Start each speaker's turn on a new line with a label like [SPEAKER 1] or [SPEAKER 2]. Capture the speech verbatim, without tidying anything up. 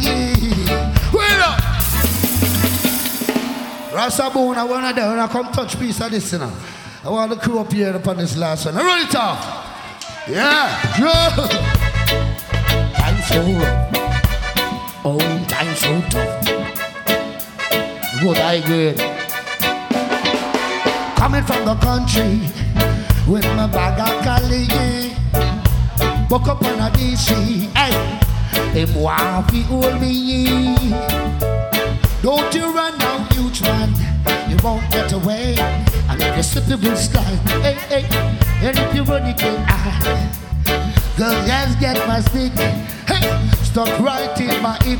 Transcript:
[SPEAKER 1] Wait up! Rasta Boone, I wanna down, I come touch piece of this, you know. I want the crew up here upon this last one. I run it off. Yeah. Yeah. Time so rough. Oh, time so tough. Good, I good. Coming from the country with my bag of Cali. Woke up on a D C. Hey, him want to hold me. Don't you run now, huge man. You won't get away. And if you slip, you will slide. Hey, hey. And if you run, you can hide. Girl, just get my stick. Hey, stuck right in my hip.